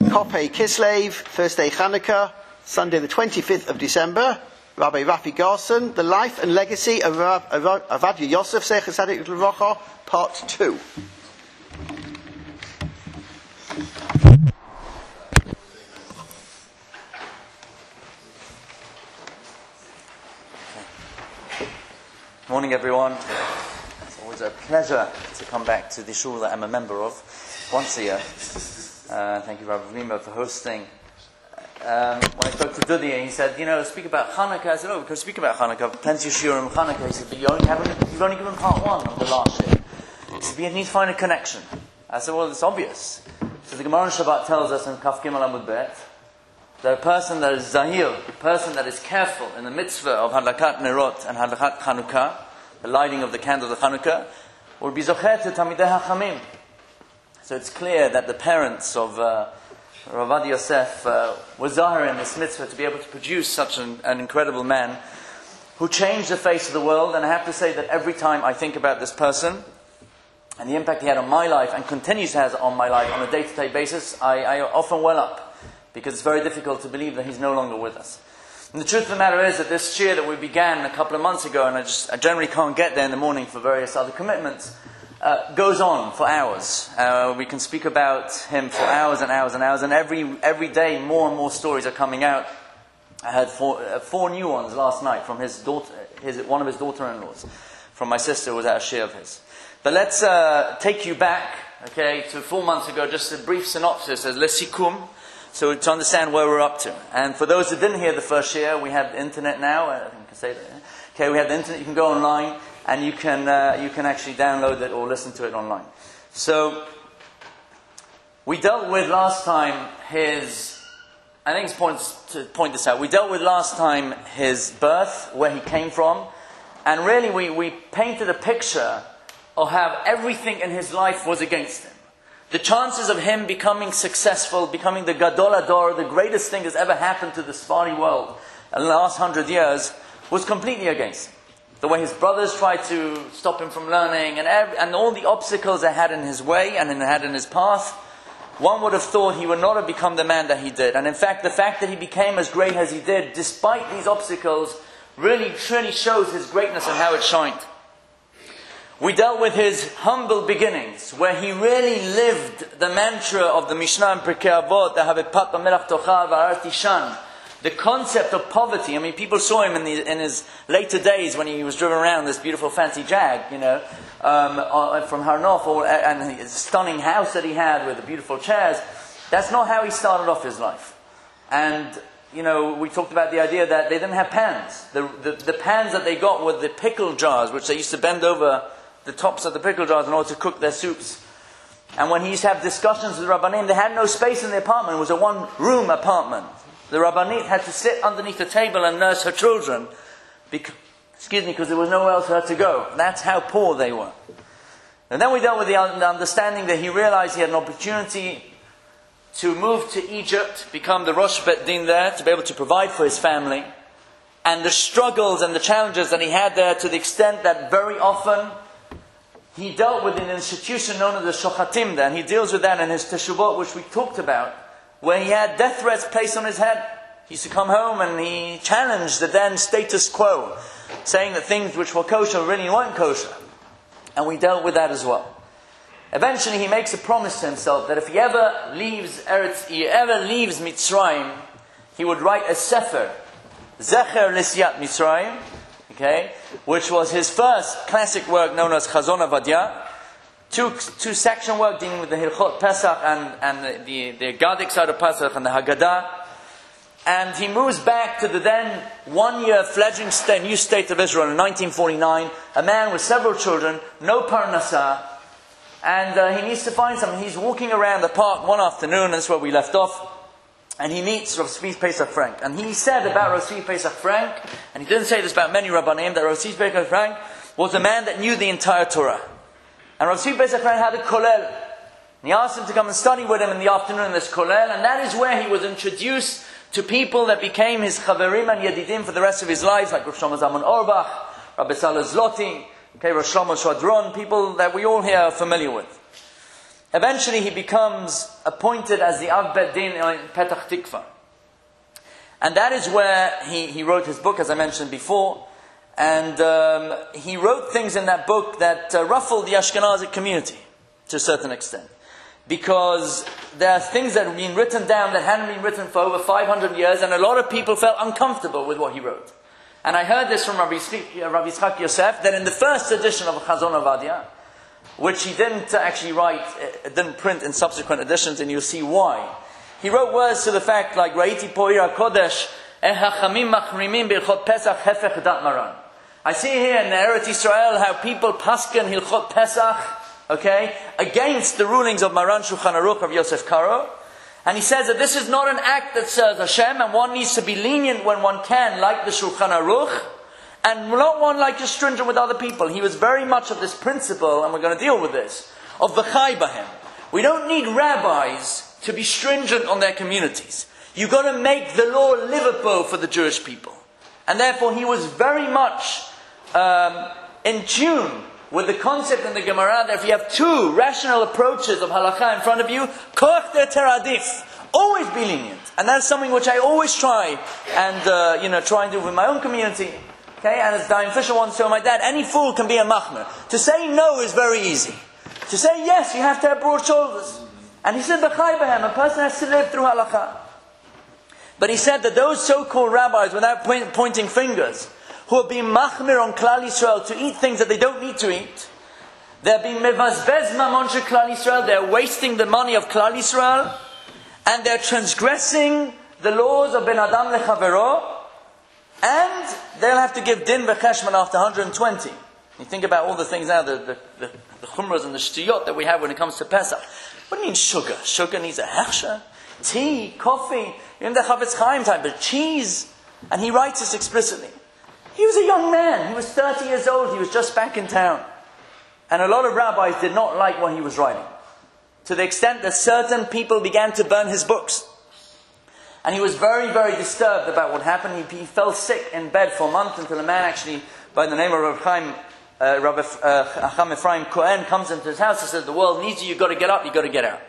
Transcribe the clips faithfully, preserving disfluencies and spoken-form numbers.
Kopei Kislev, first day Hanukkah, Sunday the twenty-fifth of December. Rabbi Rafi Garson, The Life and Legacy of Avadia Yosef, Zecher Tzadik Livracha, Part two. Morning, everyone. It's always a pleasure to come back to the shul that I'm a member of once a year. Uh, thank you, Rabbi Rima, for hosting. Um, when I spoke to Dudi, he said, you know, speak about Hanukkah. I said, oh, we can speak about Hanukkah. Plenty of shiurim Hanukkah. He said, but you only haven't, you've only given part one of the last year. He said, but you need to find a connection. I said, well, it's obvious. So the Gemara in Shabbat tells us in Kaf Gimel Amud Bet that a person that is zahir, a person that is careful in the mitzvah of Hadlakat Nerot and Hadlakat Chanukah, the lighting of the candle of Chanukah, will be zocher to Tamidei HaChamim. So it's clear that the parents of uh, Rav Yosef uh, were zahir in this mitzvah to be able to produce such an, an incredible man who changed the face of the world. And I have to say that every time I think about this person and the impact he had on my life and continues to have on my life on a day-to-day basis, I, I often well up. Because it's very difficult to believe that he's no longer with us. And the truth of the matter is that this year that we began a couple of months ago, and I just I generally can't get there in the morning for various other commitments, uh, goes on for hours. Uh, we can speak about him for hours and hours and hours, and every every day more and more stories are coming out. I had four, uh, four new ones last night from his daughter, his one of his daughter-in-laws, from my sister who was at a shir of his. But let's uh, take you back, okay, to four months ago. Just a brief synopsis as lesikum. So to understand where we're up to. And for those who didn't hear the first year, we have the internet now. I think I can say that. Yeah? Okay, we have the internet. You can go online and you can uh, you can actually download it or listen to it online. So we dealt with last time his. I think it's important to point this out. We dealt with last time his birth, where he came from, and really we we painted a picture of how everything in his life was against him. The chances of him becoming successful, becoming the Gadol Ador, the greatest thing that's ever happened to the Sephardi world in the last hundred years, was completely against him. The way his brothers tried to stop him from learning, and every, and all the obstacles they had in his way and had in his path, one would have thought he would not have become the man that he did. And in fact, the fact that he became as great as he did, despite these obstacles, really truly shows his greatness and how it shined. We dealt with his humble beginnings, where he really lived the mantra of the Mishnah in Pirkei Avot, the concept of poverty. I mean, people saw him in, the, in his later days when he was driven around this beautiful fancy Jag, you know, um, from Har Nof, or, and his stunning house that he had with the beautiful chairs. That's not how he started off his life. And, you know, we talked about the idea that they didn't have pans. The, the, the pans that they got were the pickle jars, which they used to bend over the tops of the pickle jars in order to cook their soups. And when he used to have discussions with the Rabbanim, they had no space in the apartment. It was a one-room apartment. The Rabbanit had to sit underneath the table and nurse her children, because, excuse me, because there was nowhere else for her to go. That's how poor they were. And then we dealt with the understanding that he realized he had an opportunity to move to Egypt, become the Rosh Bet Din there, to be able to provide for his family, and the struggles and the challenges that he had there, to the extent that very often he dealt with an institution known as the Shochatim there, and he deals with that in his Teshuvot, which we talked about, where he had death threats placed on his head. He used to come home and he challenged the then status quo, saying that things which were kosher really weren't kosher. And we dealt with that as well. Eventually he makes a promise to himself that if he ever leaves Eretz, he ever leaves Mitzrayim, he would write a sefer, Zecher L'Siat Mitzrayim, okay, which was his first classic work known as Chazon Avadia, two, two section work dealing with the Hilchot Pesach and, and the, the, the Gadik side of Pesach and the Haggadah. And he moves back to the then one-year fledgling state, new state of Israel in nineteen forty-nine, a man with several children, no parnasah, and uh, he needs to find something. He's walking around the park one afternoon, and that's where we left off, and he meets Rav Tzvi Pesach Frank. And he said about Rav Tzvi Pesach Frank, and he didn't say this about many Rabbanim, that Rav Tzvi Pesach Frank was a man that knew the entire Torah. And Rav Tzvi Pesach Frank had a kollel. And he asked him to come and study with him in the afternoon in this kollel, and that is where he was introduced to people that became his chaverim and yedidim for the rest of his life, like Rav Shlomo Zalman Auerbach, Rabbi Saleh Zloty, okay, Rav Shlomo Shadron, people that we all here are familiar with. Eventually he becomes appointed as the Av Bet Din in Petach Tikva. And that is where he, he wrote his book, as I mentioned before. And um, he wrote things in that book that uh, ruffled the Ashkenazi community to a certain extent. Because there are things that have been written down that hadn't been written for over five hundred years, and a lot of people felt uncomfortable with what he wrote. And I heard this from Rabbi Yitzchak Yosef, that in the first edition of Chazon Ovadia, which he didn't actually write, uh, didn't print in subsequent editions, and you'll see why. He wrote words to the fact like, Ra'iti po ira kodesh, eh hachamim machrimim b'ilchot Pesach hefech dat maran. I see here in Eretz Yisrael how people paskin Hilchot Pesach, okay, against the rulings of Maran Shulchan Aruch of Yosef Karo. And he says that this is not an act that serves Hashem, and one needs to be lenient when one can, like the Shulchan Aruch, and not one like just stringent with other people. He was very much of this principle, and we're going to deal with this, of v'chai bahem. We don't need rabbis to be stringent on their communities. You've got to make the law livable for the Jewish people. And therefore he was very much um, in tune with the concept in the Gemara that if you have two rational approaches of halakha in front of you, koach der teradif, always be lenient. And that's something which I always try and uh, you know try and do with my own community. Okay, and as Dayan Fisher once told my dad, any fool can be a machmer. To say no is very easy. To say yes, you have to have broad shoulders. And he said, b'chai b'hem, a person has to live through halakha. But he said that those so-called rabbis, without point, pointing fingers, who are being machmir on Klal Yisrael to eat things that they don't need to eat, they're being mevazbez mamon shel Klal Yisrael, they're wasting the money of Klal Yisrael, and they're transgressing the laws of Ben Adam lechavero, and they'll have to give din v'cheshman after one hundred twenty. You think about all the things now, the, the, the, the chumras and the shtiyot that we have when it comes to Pesach. What do you mean sugar? Sugar needs a hechsher? Tea, coffee, even the Chavetz Chaim type, but cheese. And he writes this explicitly. He was a young man. He was thirty years old. He was just back in town. And a lot of rabbis did not like what he was writing. To the extent that certain people began to burn his books. And he was very, very disturbed about what happened. He, he fell sick in bed for a month until a man actually, by the name of Rav Chaim, uh, Rabbi uh, Chacham Ephraim Cohen, comes into his house and says, the world needs you, you've got to get up, you've got to get out.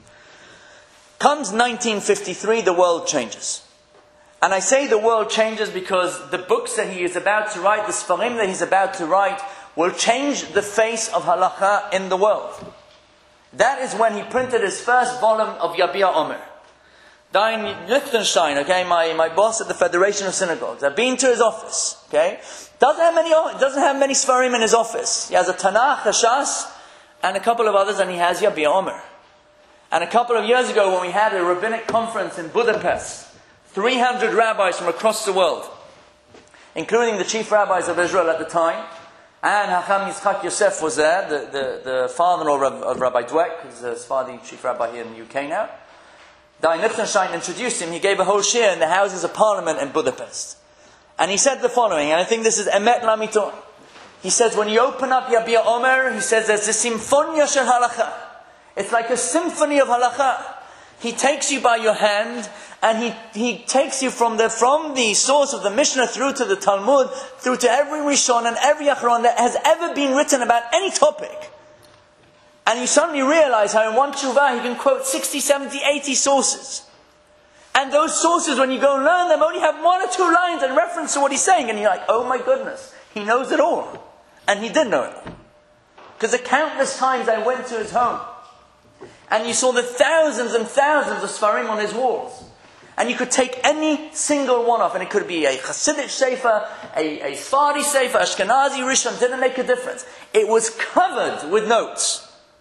Comes nineteen fifty-three, the world changes. And I say the world changes because the books that he is about to write, the Sfarim that he's about to write, will change the face of halakha in the world. That is when he printed his first volume of Yabia Omer. Dayan Lichtenstein, okay, my, my boss at the Federation of Synagogues, I've been to his office, okay, doesn't have many, doesn't have many Sfarim in his office. He has a Tanakh, a Shas, and a couple of others, and he has Yabia Omer. And a couple of years ago when we had a rabbinic conference in Budapest, three hundred rabbis from across the world, including the chief rabbis of Israel at the time, and Hacham Yitzchak Yosef was there, the, the, the father-in-law of, of Rabbi Dweck, who's the Sephardi chief rabbi here in the U K now. Dayan Lichtenstein introduced him. He gave a whole shir in the Houses of Parliament in Budapest. And he said the following, and I think this is Emet Lamiton. He says, when you open up Yabia Omer, he says, there's a Symphonia Shel Halakha. It's like a symphony of halakha. He takes you by your hand, and he, he takes you from the, from the source of the Mishnah through to the Talmud, through to every Rishon and every Achron that has ever been written about any topic. And you suddenly realize how in one tshuva he can quote sixty, seventy, eighty sources. And those sources, when you go and learn them, only have one or two lines in reference to what he's saying. And you're like, oh my goodness, he knows it all. And he did know it all. Because the countless times I went to his home, and you saw the thousands and thousands of Sfarim on his walls. And you could take any single one off, and it could be a Hasidic Sefer, a, a Sephardi Sefer, Ashkenazi Rishon, didn't make a difference. It was covered with notes.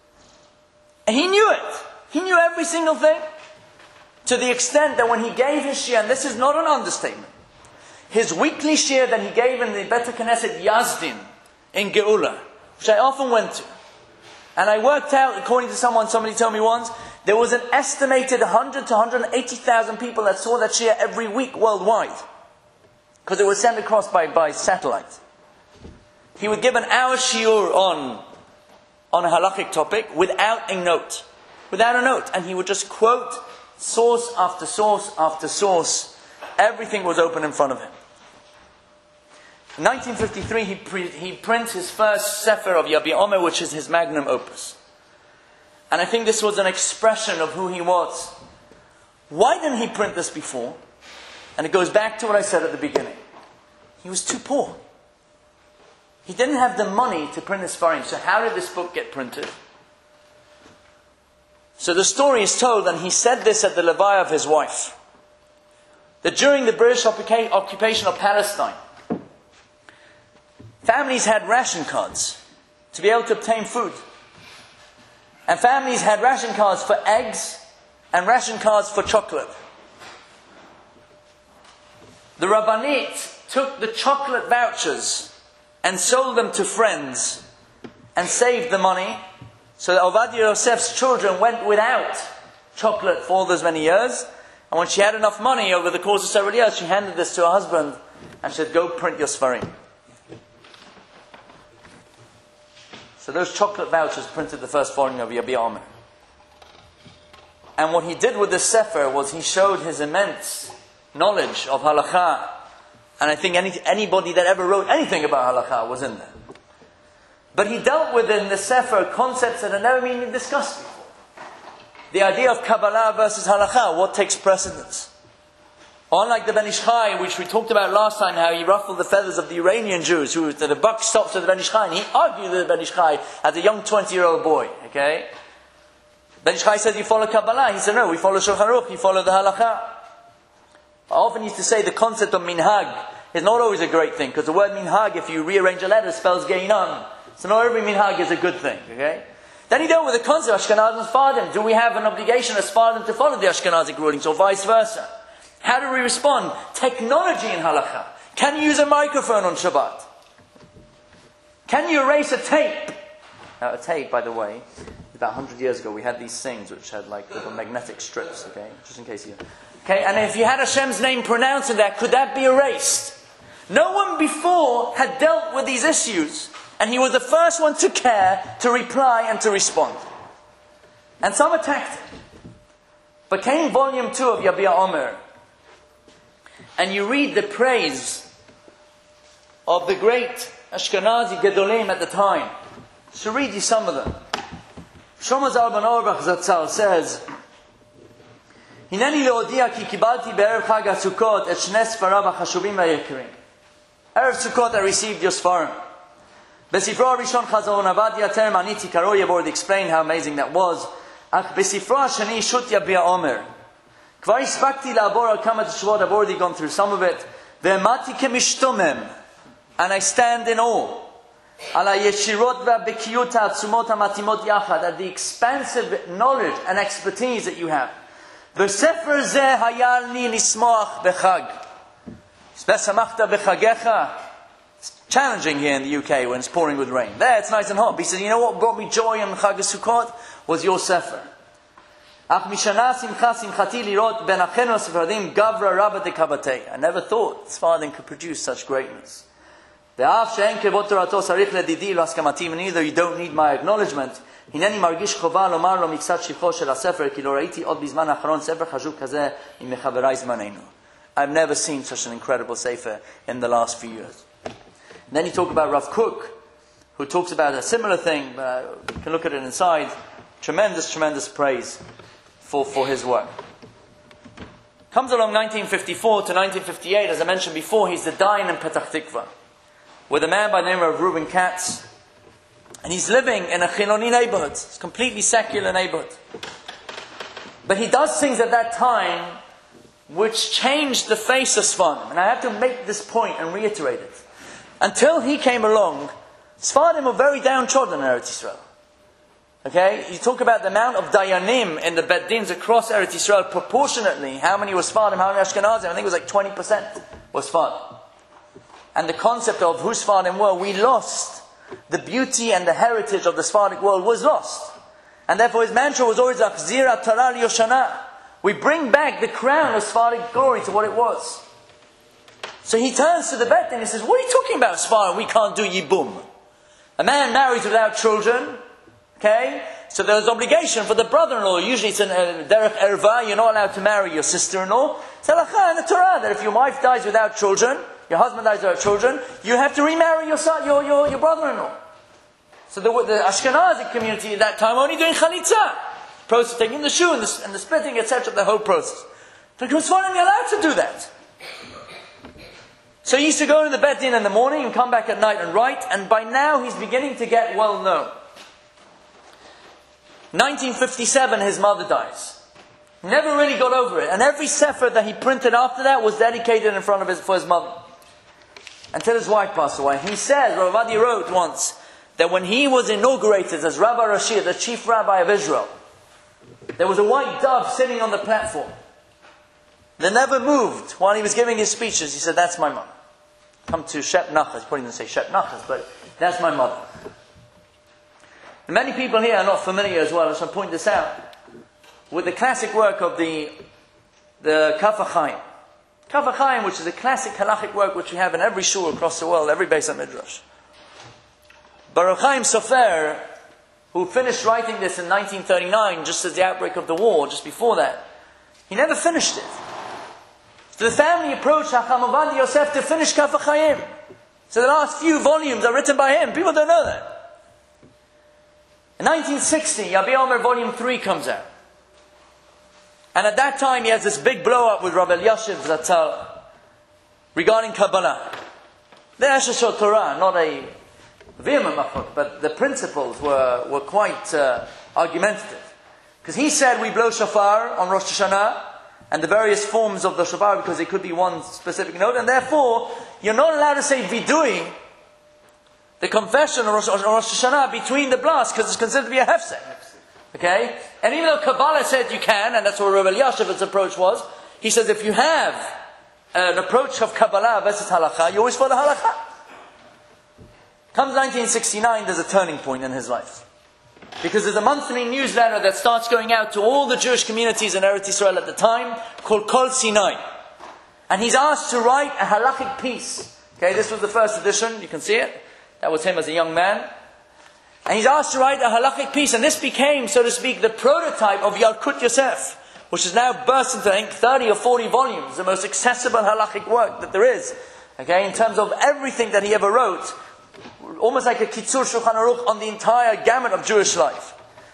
And he knew it. He knew every single thing. To the extent that when he gave his shir, and this is not an understatement, his weekly shir that he gave in the Beit Knesset Yazdin in Geula, which I often went to, and I worked out, according to someone, somebody told me once, there was an estimated one hundred to one hundred eighty thousand people that saw that shir every week worldwide. Because it was sent across by, by satellite. He would give an hour shiur on, on a halakhic topic without a note. Without a note. And he would just quote source after source after source. Everything was open in front of him. In nineteen fifty-three, he, pre- he prints his first Sefer of Yabia Omer, which is his magnum opus. And I think this was an expression of who he was. Why didn't he print this before? And it goes back to what I said at the beginning. He was too poor. He didn't have the money to print his Sfarim. So how did this book get printed? So the story is told, and he said this at the Levaya of his wife, that during the British occupation of Palestine, families had ration cards to be able to obtain food. And families had ration cards for eggs and ration cards for chocolate. The Rabbanit took the chocolate vouchers and sold them to friends and saved the money, so that Ovadia Yosef's children went without chocolate for all those many years. And when she had enough money over the course of several years, she handed this to her husband and said, go print your Sfarim. So those chocolate vouchers printed the first volume of Yabia Omer. And what he did with the Sefer was he showed his immense knowledge of halakha. And I think any, anybody that ever wrote anything about halakha was in there. But he dealt with in the Sefer concepts that had never been discussed before. The idea of Kabbalah versus halakha, what takes precedence? Unlike the Ben Ish Chai, which we talked about last time, how he ruffled the feathers of the Iranian Jews, who the, the buck stops at the Ben Ish Chai, and he argued with the Ben Ish Chai as a young twenty-year-old boy. Okay, Ben Ish Chai said, "You follow Kabbalah." He said, "No, we follow Shulchan Aruch. You follow the halakha." I often used to say the concept of minhag is not always a great thing, because the word minhag, if you rearrange a letter, spells geinan. So not every minhag is a good thing. Okay. Then he dealt with the concept of Ashkenaz and Sfardim. Do we have an obligation as Sfardim to follow the Ashkenazic rulings, or vice versa? How do we respond? Technology in halakha. Can you use a microphone on Shabbat? Can you erase a tape? Now a tape, by the way, about one hundred years ago we had these things which had like little magnetic strips, okay? Just in case you... Okay, and if you had Hashem's name pronounced in that, could that be erased? No one before had dealt with these issues. And he was the first one to care, to reply and to respond. And some attacked him. But came volume two of Yabia Omer, and you read the praise of the great Ashkenazi Gedolim at the time. So read you some of them. Shlomo Zalman Auerbach Zatzal says, Hineni leodia ki kibalti be'erev Chag HaSukkot et shnei sfarav hachashuvim v'yekrim. Erev Sukkot I received your Sfarim. Besifra Rishon Chazon Avadia Terem Aniti Karo, you've already explained how amazing that was. Ach Besifra Shani Shut Yabia Omer. Kvar Ispakti La'abor Al Kamat Shvot, I've already gone through some of it. Ve'emati Kemishtomem, and I stand in awe. Ala Yeshirot Ve'bekiyut Ha'atzumot Ha'matimot Yachad, at the expansive knowledge and expertise that you have. Ve'sefer Zeh Hayal Ni Nismoach Bechag. Ve'samachta Bechagecha. Challenging here in the U K when it's pouring with rain. There it's nice and hot. But he said, you know what brought me joy on Chag HaSukkot? Was your Sefer. I never thought Sfardim could produce such greatness. And either you don't need my acknowledgement. I've never seen such an incredible Sefer in the last few years. And then you talk about Rav Kook, who talks about a similar thing. Uh, you can look at it inside. Tremendous, tremendous praise for, for his work. Comes along nineteen fifty-four to nineteen fifty-eight. As I mentioned before, he's the Dayan in Petach Tikva, with a man by the name of Reuben Katz. And he's living in a Chinoni neighborhood. It's a completely secular neighborhood. But he does things at that time which changed the face of Sfardim. And I have to make this point and reiterate it. Until he came along, Sfardim were very downtrodden in Eretz Yisrael. Okay? You talk about the amount of Dayanim in the Bet Dins across Eretz Yisrael, proportionately, how many were Sfardim, how many Ashkenazim? I think it was like twenty percent was Sfardim. And the concept of who Sfardim were, we lost. The beauty and the heritage of the Sephardic world was lost. And therefore his mantra was always, Achzira Tara Yoshana. We bring back the crown of Sephardic glory to what it was. So he turns to the Bet and he says, what are you talking about, Sfardim? We can't do Yibum. A man marries without children. Okay? So there's obligation for the brother-in-law. Usually it's an uh, derech erva. You're not allowed to marry your sister-in-law. It's halakha in the Torah that if your wife dies without children, your husband dies without children, you have to remarry your son, your, your, your brother-in-law. So the, the Ashkenazi community at that time were only doing chalitza. Process, taking the shoe and the, and the splitting, et cetera, the whole process. But he was finally allowed to do that. So he used to go to the Beit Din in the morning and come back at night and write, and by now he's beginning to get well known. nineteen fifty-seven, his mother dies. Never really got over it. And every sefer that he printed after that was dedicated in front of his, for his mother. Until his wife passed away. He says, Rav Ovadia wrote once, that when he was inaugurated as Rabbi Rashi, the chief rabbi of Israel, there was a white dove sitting on the platform. They never moved while he was giving his speeches. He said, that's my mother. Come to Shep Nachas. He probably didn't say Shep Nachas, but that's my mother. And many people here are not familiar as well, I should point this out, with the classic work of the, the Kaf HaChaim. Kaf HaChaim, which is a classic halachic work which we have in every shul across the world, every Beis HaMidrash. Baruch Chaim Sofer, who finished writing this in nineteen thirty-nine, just as the outbreak of the war, just before that, he never finished it. So the family approached Hacham Ovadia Yosef to finish Kaf HaChaim. So the last few volumes are written by him. People don't know that. In nineteen sixty, Yabi Omer Volume three comes out. And at that time he has this big blow-up with Rav Elyashiv Zatzal regarding Kabbalah. The Ashashot Torah, not a vehement machot, but the principles were, were quite uh, argumentative. Because he said we blow shofar on Rosh Hashanah, and the various forms of the shofar, because it could be one specific note, and therefore you're not allowed to say vidui, the confession on Rosh, on Rosh Hashanah, between the blasts, because it's considered to be a hefsek. Okay? And even though Kabbalah said you can, and that's what Rav Elyashiv's approach was, he says if you have an approach of Kabbalah versus halakha, you always follow halakha. Comes nineteen sixty-nine, there's a turning point in his life. Because there's a monthly newsletter that starts going out to all the Jewish communities in Eretz Yisrael at the time, called Kol Sinai. And he's asked to write a halachic piece. Okay, this was the first edition, you can see it. That was him as a young man. And he's asked to write a halachic piece, and this became, so to speak, the prototype of Yalkut Yosef, which has now burst into, I think, thirty or forty volumes, the most accessible halachic work that there is. Okay, in terms of everything that he ever wrote, almost like a Kitzur Shulchan Aruch on the entire gamut of Jewish life.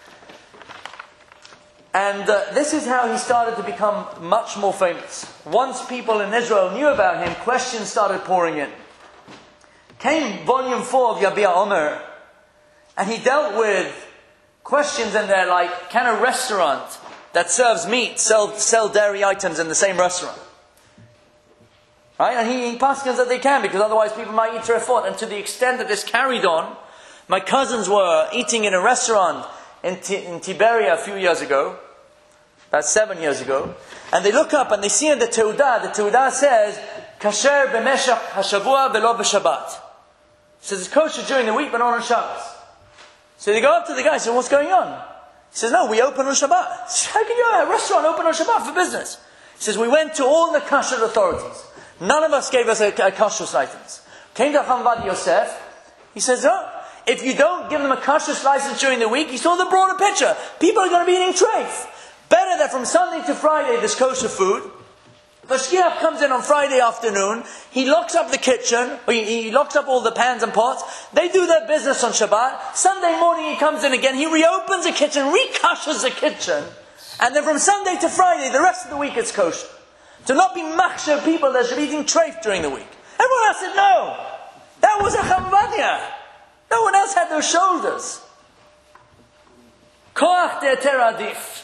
And uh, this is how he started to become much more famous. Once people in Israel knew about him, questions started pouring in. Came volume four of Yabi'a Omer, and he dealt with questions in there like, can a restaurant that serves meat sell, sell dairy items in the same restaurant? Right? And he, he paskins that they can, because otherwise people might eat terefot. And to the extent that this carried on, my cousins were eating in a restaurant in, T- in Tiberia a few years ago, about seven years ago, and they look up and they see in the Teudah, the Teudah says, Kasher b'meshach hashavua v'lo b'shabbat. It says it's kosher during the week but not on Shabbos. So they go up to the guy and say, what's going on? He says, no, we open on Shabbat. He says, how can you have a restaurant open on Shabbat for business? He says, we went to all the kasher authorities. None of us gave us a, a kashrus license. Came to Hacham Ovadia Yosef. He says, oh, if you don't give them a kashrus license during the week, he saw the broader picture. People are going to be eating treif. Better that from Sunday to Friday there's kosher food. The shkiach comes in on Friday afternoon, he locks up the kitchen, or he, he locks up all the pans and pots, they do their business on Shabbat, Sunday morning he comes in again, he reopens the kitchen, rekashers the kitchen, and then from Sunday to Friday, the rest of the week it's kosher. To not be machsher people that should be eating treif during the week. Everyone else said no. That was a Hacham Ovadia. No one else had those shoulders. Koach de'eter adif.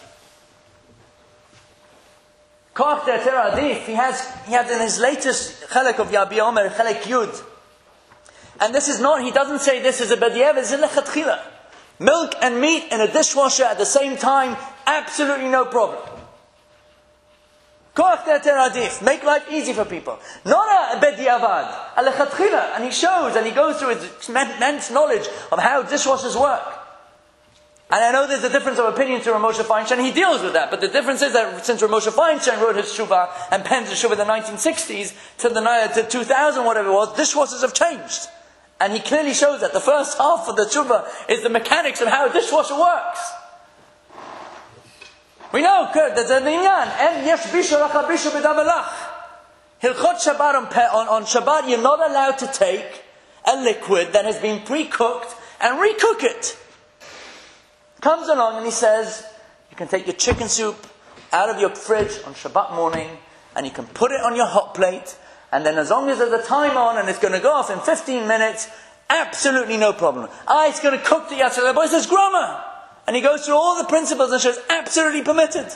Koach de'eter adif. He has, he has in his latest chelek of Yabi Omer, chelek Yud. And this is not, he doesn't say this is a b'diavad, it's a lechatchila. Milk and meat in a dishwasher at the same time, absolutely no problem. Koach de'eter adif. Make life easy for people. Not a b'diavad, a lechatchila. And he shows, and he goes through his immense knowledge of how dishwashers work. And I know there's a difference of opinion to Rav Moshe Feinstein. He deals with that. But the difference is that since Rav Moshe Feinstein wrote his Shuvah and penned his Shuvah in the nineteen sixties to the to two thousand, whatever it was, dishwashers have changed. And he clearly shows that the first half of the Shuvah is the mechanics of how a dishwasher works. We know that the Inyan, and yes, Bishu Racha Bishu B'davalach. Hilchot Shabbat on, on, on Shabbat, you're not allowed to take a liquid that has been pre-cooked and recook it. Comes along and he says, you can take your chicken soup out of your fridge on Shabbat morning, and you can put it on your hot plate, and then as long as there's a time on and it's going to go off in fifteen minutes, absolutely no problem. Ah, it's going to cook the Yatzir. But it says groma. And he goes through all the principles and shows absolutely permitted.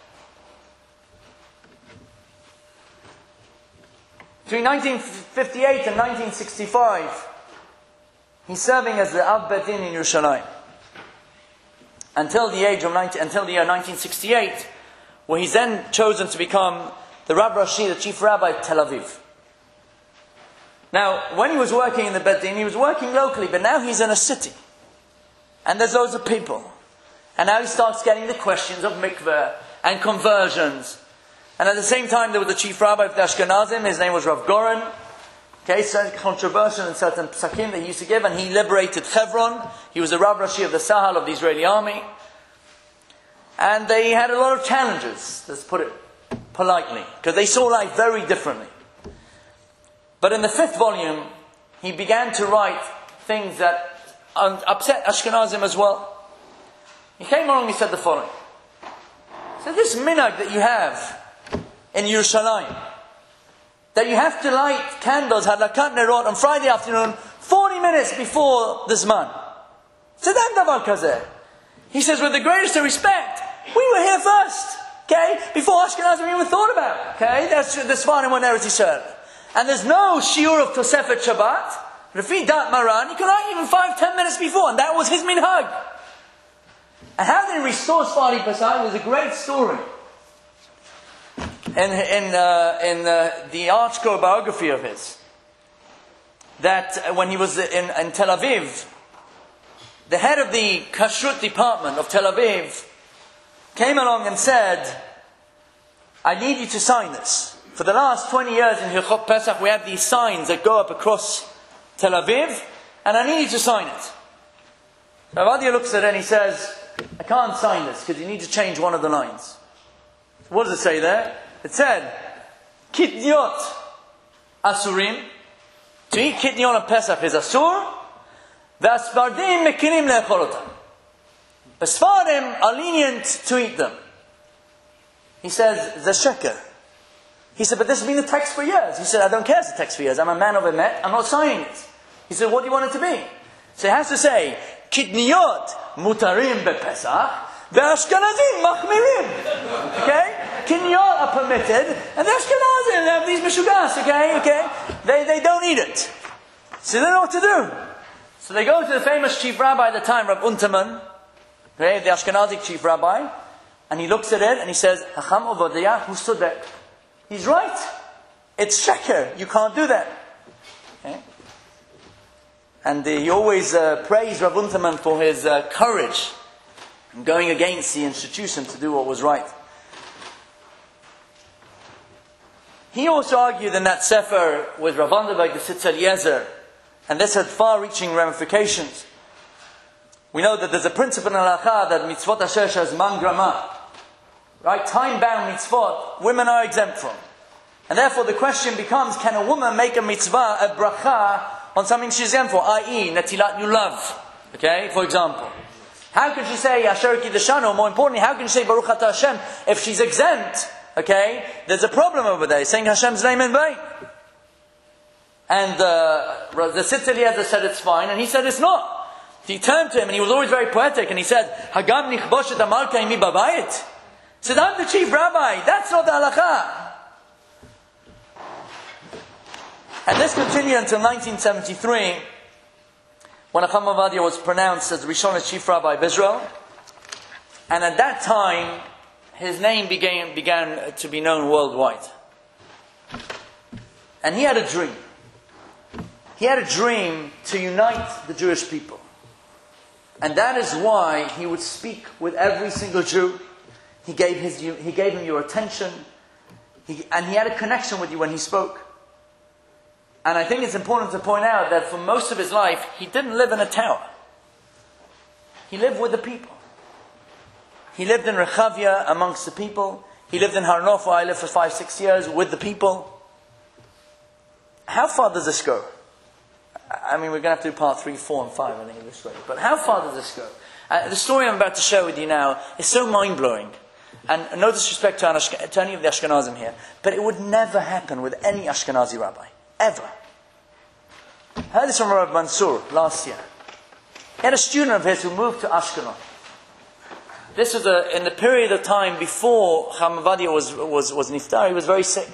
Between nineteen fifty-eight and nineteen sixty-five, he's serving as the Av Bet Din in Yerushalayim. Until the age of nineteen, until the year nineteen sixty-eight, where he's then chosen to become the Rav Rashi, the chief rabbi of Tel Aviv. Now, when he was working in the Bet Din, he was working locally, but now he's in a city. And there's loads of people. And now he starts getting the questions of mikveh and conversions. And at the same time, there was the chief rabbi of the Ashkenazim. His name was Rav Goren. Okay, so controversial in certain psakim that he used to give. And he liberated Hebron. He was the Rav Rashi of the Sahel of the Israeli army. And they had a lot of challenges, let's put it politely. Because they saw life very differently. But in the fifth volume, he began to write things that upset Ashkenazim as well. He came along and he said the following. He said, this minhag that you have in Yerushalayim, that you have to light candles, hadlakat nerot, on Friday afternoon, forty minutes before the Zman. So that davar kazeh. He says, with the greatest of respect, we were here first. Okay? Before Ashkenazim even thought about it. Okay? That's the Sfarim on Eretz Yisrael. And there's no shiur of Tosefet Shabbat. Rafi Dat Maran, you can light even five, ten minutes before, and that was his minhag. And how they restored Sfari Pesach was a great story. In, in, uh, in uh, the Archko biography of his, that when he was in, in Tel Aviv, the head of the Kashrut department of Tel Aviv came along and said, I need you to sign this. For the last twenty years in Hilchot Pesach, we have these signs that go up across Tel Aviv, and I need you to sign it. So Avadia looks at it and he says, I can't sign this because you need to change one of the lines. What does it say there? It said, Kitniot Asurim. To eat Kitniot on Pesach is Asur. V'asfardim mekinim le'echolotam. The Sfarim are lenient to eat them. He says, the sheker. He said, but this has been the text for years. He said, I don't care if it's the text for years. I'm a man of emet. I'm not signing it. He said, what do you want it to be? So he has to say, Kitniyot mutarim bePesach, ve'ashkenazim machmirim. Okay? Kitniyot are permitted, and the Ashkenazim have these mishugas. Okay? Okay? They, they don't eat it. So they don't know what to do. So they go to the famous chief rabbi at the time, Rav Unterman, okay, the Ashkenazi chief rabbi, and he looks at it and he says, Hacham Ovadia hu sodek. He's right. It's sheker. You can't do that. Okay? And uh, he always uh, praised Rav Unterman for his uh, courage in going against the institution to do what was right. He also argued in that sefer with Rav Vanderberg, the Sitz Eliezer, and this had far-reaching ramifications. We know that there's a principle in Halakha that mitzvot asher has man grama. Right? Time-bound mitzvot, women are exempt from. And therefore the question becomes, can a woman make a mitzvah, a bracha, on something she's exempt for, that is, netilat yulav. Okay, for example. How can she say, Asher Kiddeshanu, or more importantly, how can she say, Baruch Atah Hashem, if she's exempt, okay, there's a problem over there, saying Hashem's name in vain. And uh, the Sitz Eliezer said it's fine, and he said it's not. He turned to him, and he was always very poetic, and he said, Hagam nichboshet amalka imi babayit. He said, I'm the chief rabbi, that's not the halakha. And this continued until nineteen seventy-three, when Hacham Ovadia was pronounced as Rishon chief rabbi of Israel. And at that time, his name began, began to be known worldwide. And he had a dream. He had a dream to unite the Jewish people. And that is why he would speak with every single Jew. He gave, his, he gave him your attention. He, and he had a connection with you when he spoke. And I think it's important to point out that for most of his life, he didn't live in a tower. He lived with the people. He lived in Rechavia amongst the people. He lived in Har Nof, where I lived for five, six years with the people. How far does this go? I mean, we're going to have to do part three, four, and five, I think, of this story. But how far does this go? Uh, the story I'm about to share with you now is so mind-blowing. And no disrespect to, Ashken- to any of the Ashkenazim here, but it would never happen with any Ashkenazi rabbi. Ever. I heard this from Rav Mansour last year. He had a student of his who moved to Ashkelon. This was a, in the period of time before Chacham Ovadia was, was, was niftar. He was very sick.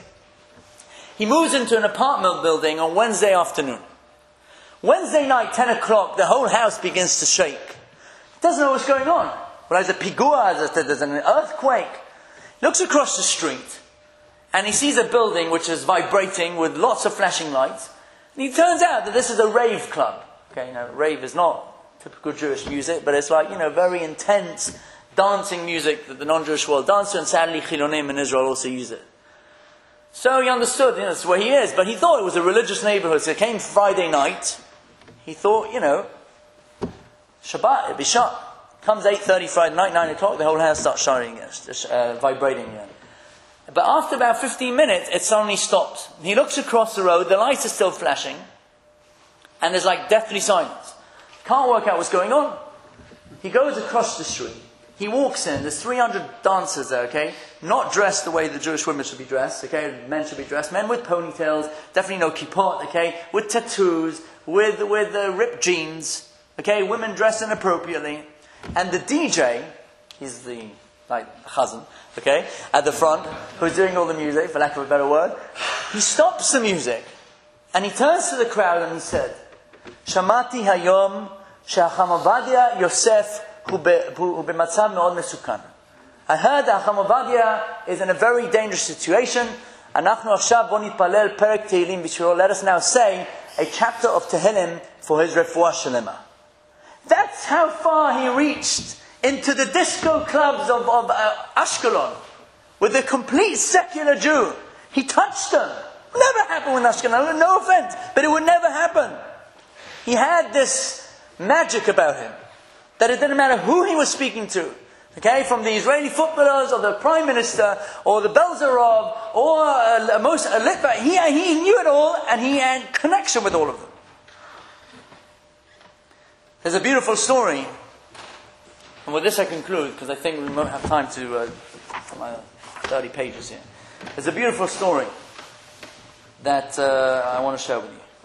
He moves into an apartment building on Wednesday afternoon. Wednesday night, ten o'clock, the whole house begins to shake. He doesn't know what's going on. Well, there's a pigua, there's an earthquake. He looks across the street, and he sees a building which is vibrating with lots of flashing lights. And it turns out that this is a rave club. Okay, you know, rave is not typical Jewish music, but it's like, you know, very intense dancing music that the non-Jewish world dance to, and sadly Chilonim in Israel also use it. So he understood, you know, that's where he is, but he thought it was a religious neighborhood. So he came Friday night. He thought, you know, Shabbat, it'd be shut. Comes eight thirty Friday night, nine o'clock, the whole house starts shining, uh, vibrating again. But after about fifteen minutes, it suddenly stops. He looks across the road, the lights are still flashing, and there's like deathly silence. Can't work out what's going on. He goes across the street. He walks in. There's three hundred dancers there, okay? Not dressed the way the Jewish women should be dressed, okay? Men should be dressed. Men with ponytails, definitely no kippot, okay? With tattoos, with, with uh, ripped jeans, okay? Women dressed inappropriately. And the D J, he's the, like, chazan, okay? At the front, who's doing all the music, for lack of a better word. He stops the music, and he turns to the crowd and he said, Shamati hayom she'Chacham Ovadia Yosef hu b'matzav me'od mesukan. I heard that Chacham Ovadia is in a very dangerous situation. Anachnu achshav bo nitpalel perek Tehillim b'shvilo. Let us now say a chapter of Tehillim for his refuah shelema. That's how far he reached into the disco clubs of, of uh, Ashkelon with a complete secular Jew. He touched them. Never happened with Ashkelon. No offense, but it would never happen. He had this magic about him that it didn't matter who he was speaking to. Okay, from the Israeli footballers or the Prime Minister or the Belzerov or a, a most a Litva, he, he knew it all and he had connection with all of them. There's a beautiful story, and with this I conclude because I think we won't have time to uh, my thirty pages here. There's a beautiful story that uh, I want to share with you.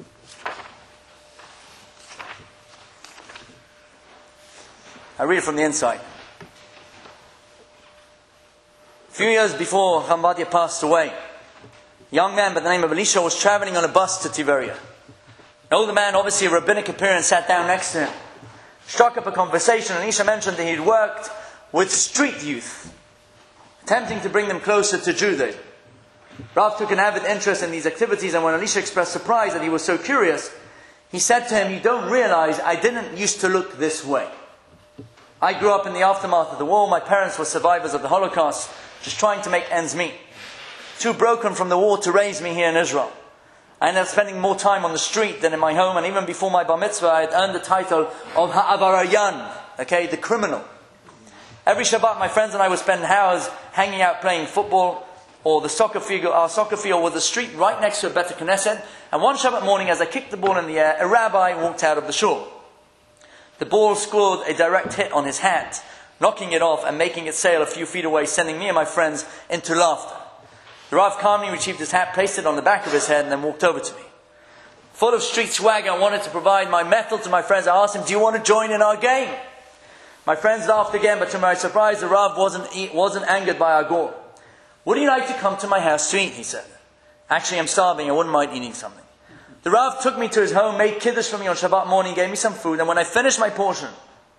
I read it from the inside. A few years before Chacham Ovadia passed away, a young man by the name of Elisha was traveling on a bus to Tiberia. An older man, obviously a rabbinic appearance, sat down next to him. Struck up a conversation, and Elisha mentioned that he'd worked with street youth, attempting to bring them closer to Judaism. Rav took an avid interest in these activities, and when Elisha expressed surprise that he was so curious, he said to him, "You don't realize I didn't used to look this way. I grew up in the aftermath of the war. My parents were survivors of the Holocaust, just trying to make ends meet. Too broken from the war to raise me here in Israel. I ended up spending more time on the street than in my home, and even before my bar mitzvah, I had earned the title of Ha'avarayan, okay, the criminal. Every Shabbat, my friends and I would spend hours hanging out playing football, or the soccer field, our soccer field was the street right next to a Bet Knesset, and one Shabbat morning, as I kicked the ball in the air, a rabbi walked out of the shul. The ball scored a direct hit on his hat, knocking it off and making it sail a few feet away, sending me and my friends into laughter. The Rav calmly retrieved his hat, placed it on the back of his head, and then walked over to me. Full of street swagger, I wanted to provide my mettle to my friends. I asked him, "Do you want to join in our game?" My friends laughed again, but to my surprise, the Rav wasn't, wasn't angered by our gore. "Would you like to come to my house to eat?" he said. "Actually, I'm starving. I wouldn't mind eating something." The Rav took me to his home, made kiddush for me on Shabbat morning, gave me some food, and when I finished my portion,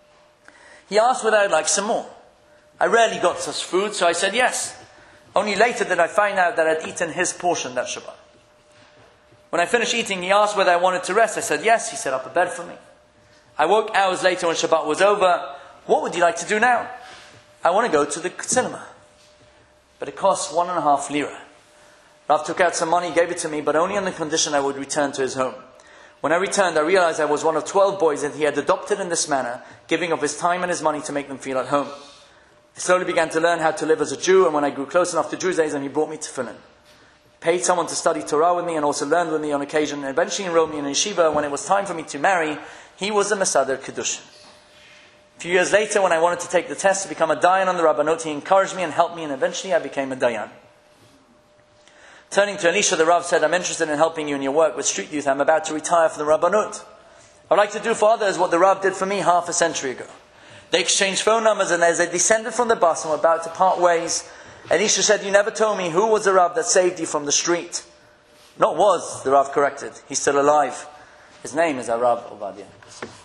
he asked whether I'd like some more. I rarely got such food, so I said yes. Only later did I find out that I'd eaten his portion that Shabbat. When I finished eating, he asked whether I wanted to rest. I said yes. He set up a bed for me. I woke hours later when Shabbat was over. "What would you like to do now?" "I want to go to the cinema." "But it costs one and a half lira." Rav took out some money, gave it to me, but only on the condition I would return to his home. When I returned, I realized I was one of twelve boys that he had adopted in this manner, giving of his time and his money to make them feel at home. I slowly began to learn how to live as a Jew, and when I grew close enough to Judaism, he brought me tefillin. paid someone to study Torah with me and also learned with me on occasion. And eventually enrolled me in a yeshiva. When it was time for me to marry, he was a Mesader Kedushin. A few years later, when I wanted to take the test to become a Dayan on the Rabbanut, he encouraged me and helped me, and eventually I became a Dayan. Turning to Elisha, the Rav said, I'm interested in helping you in your work with street youth. I'm about to retire from the Rabbanut. I'd like to do for others what the Rav did for me half a century ago. They exchanged phone numbers, and as they descended from the bus and were about to part ways, Elisha said, you never told me who was the Rav that saved you from the street. Not was, the Rav corrected. He's still alive. His name is Rav Ovadia.